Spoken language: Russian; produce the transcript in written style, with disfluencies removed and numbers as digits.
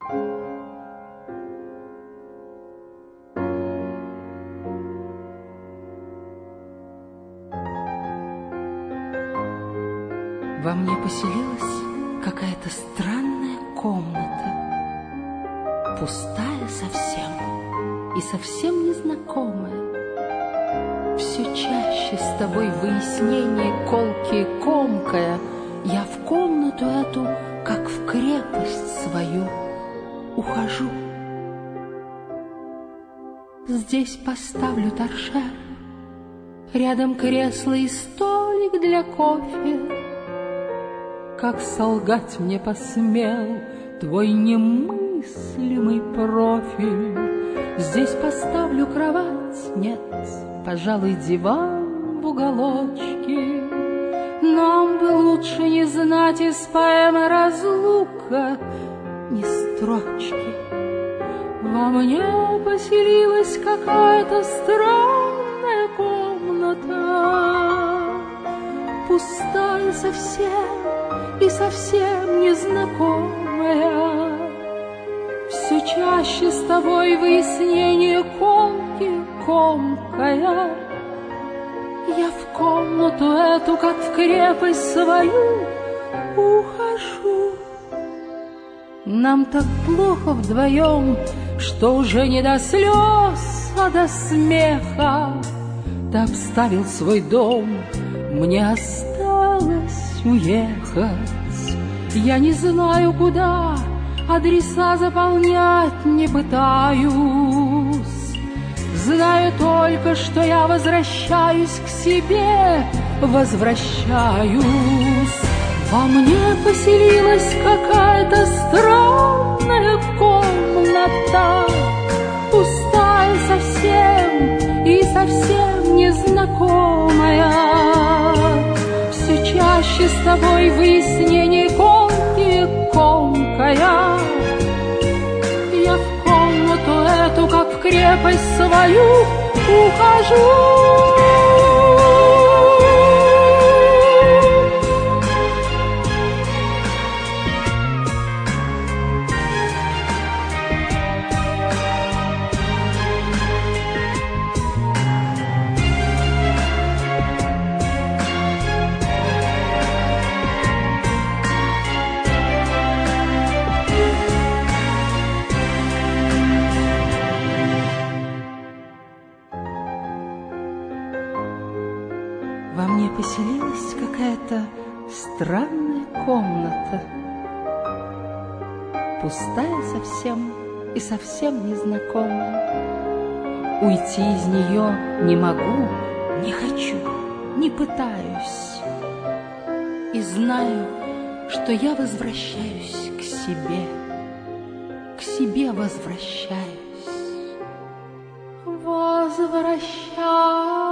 Во мне поселилась какая-то странная комната, пустая совсем и совсем незнакомая. Все чаще с тобой выяснение колкие комкая, я в комнату эту, как в крепость свою, ухожу. Здесь поставлю торшер, рядом кресло и столик для кофе. Как солгать мне посмел твой немыслимый профиль? Здесь поставлю кровать, нет, пожалуй, диван в уголочке. Нам бы лучше не знать из поэмы «Разлука» ни строчки. Во мне поселилась какая-то странная комната, пустая совсем и совсем незнакомая. Все чаще с тобой выяснение колки комкая. Я в комнату эту, как в крепость свою, ухожу. Нам так плохо вдвоем, что уже не до слез, а до смеха. Ты обставил свой дом, мне осталось уехать. Я не знаю, куда, адреса заполнять не пытаюсь. Знаю только, что я возвращаюсь к себе, возвращаюсь. Во мне поселилась какая-то странная комната, пустая совсем и совсем незнакомая. Все чаще с тобой выяснение колки комкая. Я в комнату эту, как в крепость свою, ухожу. Во мне поселилась какая-то странная комната, пустая совсем и совсем незнакомая. Уйти из нее не могу, не хочу, не пытаюсь. И знаю, что я возвращаюсь к себе возвращаюсь. Возвращаюсь.